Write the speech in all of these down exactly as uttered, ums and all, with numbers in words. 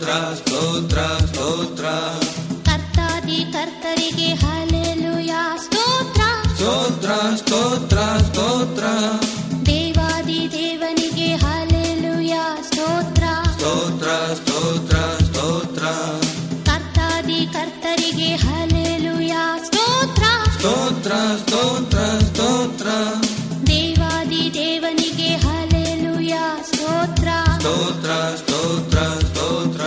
ಸ್ತೋತ್ರ ಸ್ತೋತ್ರ ಸ್ತೋತ್ರ. ಕರ್ತಾದಿ ಕರ್ತರಿಗೆ ಹಲ್ಲೆಲೂಯಾ ಸ್ತೋತ್ರ ಸ್ತೋತ್ರ ಸ್ತೋತ್ರ ಸ್ತೋತ್ರ. ದೇವಾದಿ ದೇವನಿಗೆ ಹಲ್ಲೆಲೂಯಾ ಸ್ತೋತ್ರ ಸ್ತೋತ್ರ ಸ್ತೋತ್ರ ಸ್ತೋತ್ರ. ಕರ್ತಾದಿ ಕರ್ತರಿಗೆ ಹಲ್ಲೆಲೂಯಾ ಸ್ತೋತ್ರ ಸ್ತೋತ್ರ ಸ್ತೋತ್ರ ಸ್ತೋತ್ರ. ದೇವಾದಿ ದೇವನಿಗೆ ಹಲ್ಲೆಲೂಯಾ ಸ್ತೋತ್ರ ಸ್ತೋತ್ರ ಸ್ತೋತ್ರ ಸ್ತೋತ್ರ.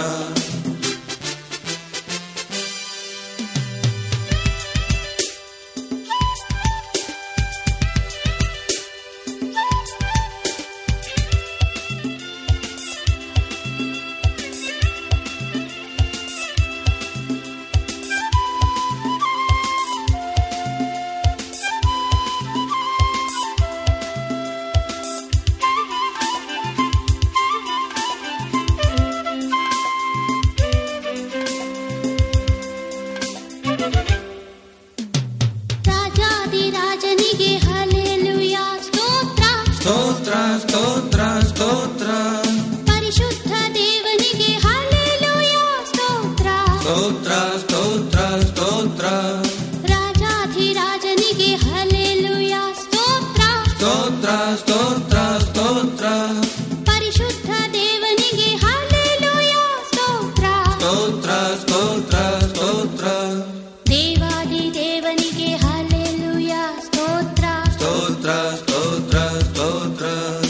ರಾಜಾದಿರಾಜನಿಗೆ ಹಲ್ಲೆಲೂಯಾ ಸ್ತೋತ್ರ ಸ್ತೋತ್ರ ಸ್ತೋತ್ರ ಸ್ತೋತ್ರ. ಪರಿಶುದ್ಧ ದೇವನಿಗೆ ಹಲ್ಲೆಲೂಯಾ ಸ್ತೋತ್ರ ಸ್ತೋತ್ರ ಸ್ತೋತ್ರ ಸ್ತೋತ್ರ. ರಾಜಾಧಿರಾಜನಿಗೆ ಹಲ್ಲೆಲೂಯಾ ಸ್ತೋತ್ರ ಸ್ತೋತ್ರ ಸ್ತೋತ್ರ ಸ್ತೋತ್ರ. ಪರಿಶುದ್ಧ ದೇವನಿಗೆ ಹಲ್ಲೆಲೂಯಾ ಸ್ತೋತ್ರ ಸ್ತೋತ್ರ ಸ್ತೋತ್ರ ಸ್ತೋತ್ರ. ದೇವಾದಿ ದೇವನಿಗೆ ಹಲ್ಲೆಲೂಯಾ ಸ್ತೋತ್ರ ಸ್ತೋತ್ರ ಸ್ತೋತ್ರ ಸ್ತೋತ್ರ.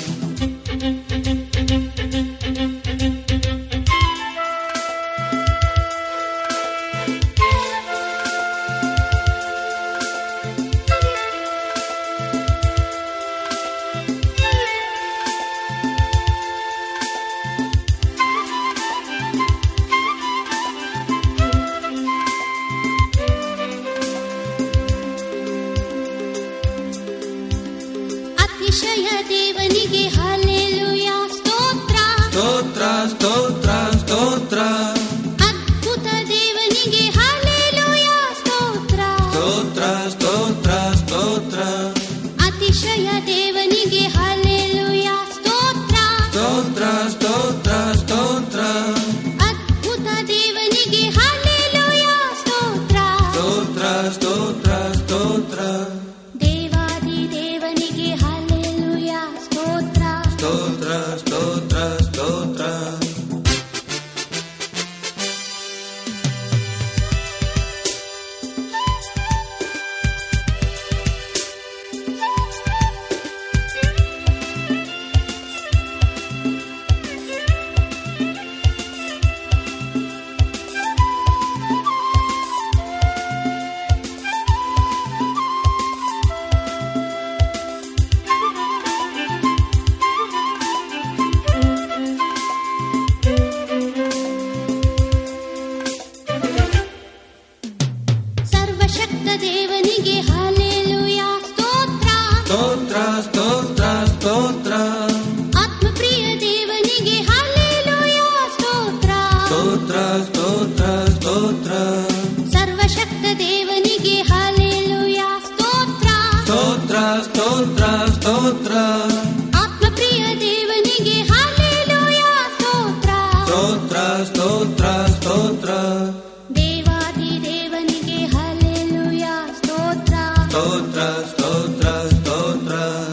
ಅತಿಶಯ ದೇವನಿಗೆ ಹಲ್ಲೆಲೂಯಾ ಸ್ತೋತ್ರ ಸ್ತೋತ್ರ ಸ್ತೋತ್ರ ಸ್ತೋತ್ರ. ಅದ್ಭುತ ದೇವನಿಗೆ ಹಲ್ಲೆಲೂಯಾ ಸ್ತೋತ್ರ ಸ್ತೋತ್ರ ಸ್ತೋತ್ರ ಸ್ತೋತ್ರ. ಅತಿಶಯ ದೇವನಿಗೆ ಹಲ್ಲೆಲೂಯಾ ಸ್ತೋತ್ರ ಸ್ತೋತ್ರ ಸ್ತೋತ್ರ ಸ್ತೋತ್ರ. ಅದ್ಭುತ ದೇವನಿಗೆ ಹಲ್ಲೆಲೂಯಾ ಸ್ತೋತ್ರ ಸ್ತೋತ್ರ ಸ್ತೋತ್ರ ಸ್ತೋತ್ರ. ದೇವಾದಿ ದೇವನಿಗೆ ಹಲ್ಲೆಲೂಯಾ ಸ್ತೋತ್ರ ಸ್ತೋತ್ರ ಸ್ತೋತ್ರ ಸ್ತೋತ್ರ. ಸರ್ವಶಕ್ತ ದೇವನಿಗೆ ಹಲ್ಲೆಲೂಯಾ ಸ್ತೋತ್ರ ಸ್ತೋತ್ರ ಸ್ತೋತ್ರ ಸ್ತೋತ್ರ. ಆತ್ಮಪ್ರಿಯ ದೇವನಿಗೆ ಹಲ್ಲೆಲೂಯಾ ಸ್ತೋತ್ರ ಸ್ತೋತ್ರ ಸ್ತೋತ್ರ ಸ್ತೋತ್ರ. ಸರ್ವಶಕ್ತ ದೇವನಿಗೆ ಹಲ್ಲೆಲೂಯಾ ಸ್ತೋತ್ರ ಸ್ತೋತ್ರ ಸ್ತೋತ್ರ ಸ್ತೋತ್ರ. ಆತ್ಮಪ್ರಿಯ ದೇವನಿಗೆ ಹಲ್ಲೆಲೂಯಾ ಸ್ತೋತ್ರ ಸ್ತೋತ್ರ ಸ್ತೋತ್ರ ಸ್ತೋತ್ರ. ದೇವಾದಿ ದೇವನಿಗೆ ಹಲ್ಲೆಲೂಯಾ ಸ್ತೋತ್ರ ಸ್ತೋತ್ರ ಸ್ತೋತ್ರ ಸ್ತೋತ್ರ.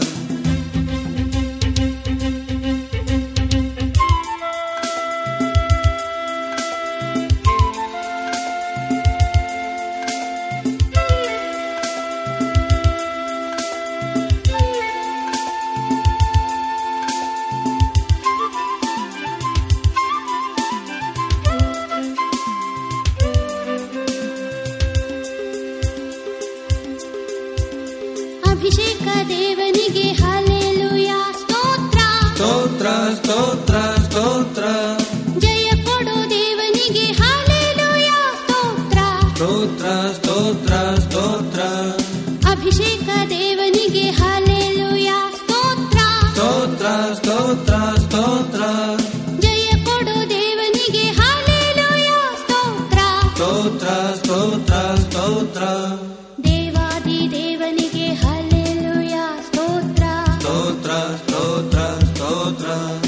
ಅಭಿಷೇಕ ದೇವನಿಗೆ ಹಲ್ಲೆಲೂಯಾ ಸ್ತೋತ್ರ ಸ್ತೋತ್ರ ಸ್ತೋತ್ರ ಸ್ತೋತ್ರ. ಜಯ ಕೊಡು ದೇವನಿಗೆ ಹಲ್ಲೆಲೂಯಾ ಸ್ತೋತ್ರ ಸ್ತೋತ್ರ ಸ್ತೋತ್ರ ಸ್ತೋತ್ರ. ಅಭಿಷೇಕ ದೇವನಿಗೆ ಹಲ್ಲೆಲೂಯಾ ಸ್ತೋತ್ರ ಸ್ತೋತ್ರ ಸ್ತೋತ್ರ ಸ್ತೋತ್ರ. ಜಯ ಕೊಡು ದೇವನಿಗೆ ಹಲ್ಲೆಲೂಯಾ ಸ್ತೋತ್ರ ಸ್ತೋತ್ರ ಸ್ತೋತ್ರ ಸ್ತೋತ್ರ. ದೇವಾದಿ ದೇವನಿಗೆ ಹಲ್ಲೆಲೂಯಾ ಸ್ತೋತ್ರ ಸ್ತೋತ್ರ ಸ್ತೋತ್ರ ಸ್ತೋತ್ರ.